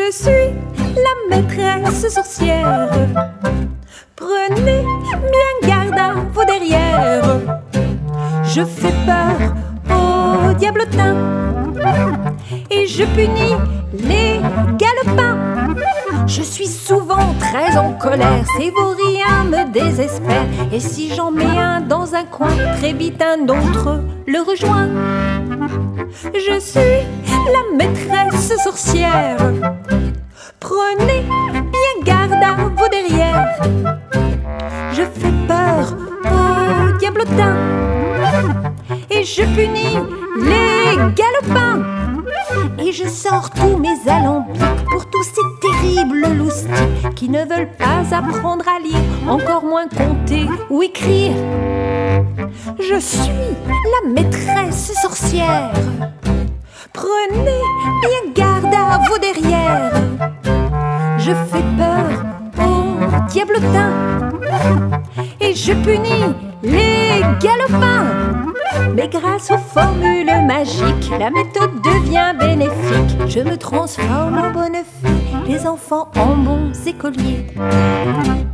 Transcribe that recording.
Je suis la maîtresse sorcière. Prenez bien garde à vos derrières. Je fais peur aux diablotins et je punis les galopins. Je suis souvent très en colère, ces vauriens me désespèrent. Et si j'en mets un dans un coin, très vite un autre le rejoint. Je suis la maîtresse sorcière. Prenez bien garde à vos derrières. Je fais peur aux diablotins et je punis les galopins. Et je sors tous mes alambics pour tous ces terribles loustics qui ne veulent pas apprendre à lire, encore moins compter ou écrire. Je suis la maîtresse sorcière. Prenez bien garde à vos derrières. Je fais peur aux diablotins et je punis les galopins. Mais grâce aux formules magiques, la méthode devient bénéfique. Je me transforme en bonne fée, les enfants en bons écoliers.